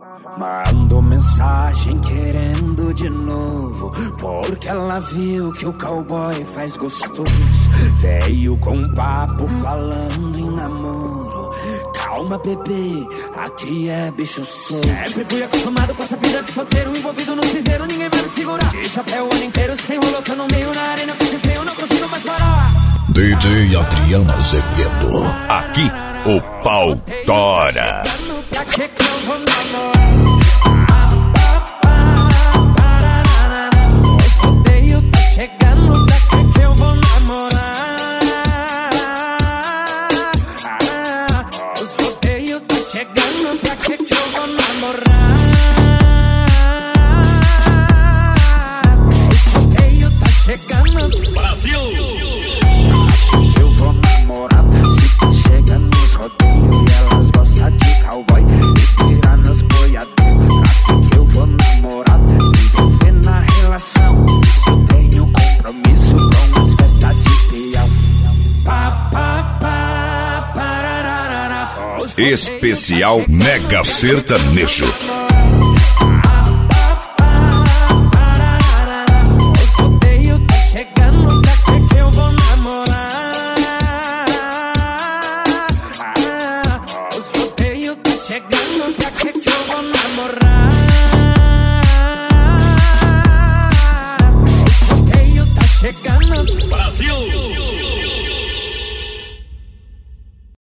Mandou mensagem querendo de novo, porque ela viu que o cowboy faz gostoso. Veio com papo falando em namoro. Calma, bebê, aqui é bicho solto. Sempre fui acostumado com essa vida de solteiro, envolvido no piseiro, ninguém vai me segurar. De chapéu o ano inteiro, sem rolo, tô no meio, na arena com esse freio, não consigo mais parar. DJ Adriano Azevedo, aqui o pau tora. Pra que que eu vou namorar? Os rodeios tá chegando, pra que que eu vou namorar? Os rodeios tá chegando, pra que que eu vou namorar? Os rodeios tá chegando, Brasil! Eu vou namorar, se tá chegando os rodeios e elas gostam de cowboy e tirar nos boiadeiros. Pra que eu vou namorar, me envolver na relação, se eu tenho compromisso com as festas de peão. Especial Mega Sertanejo.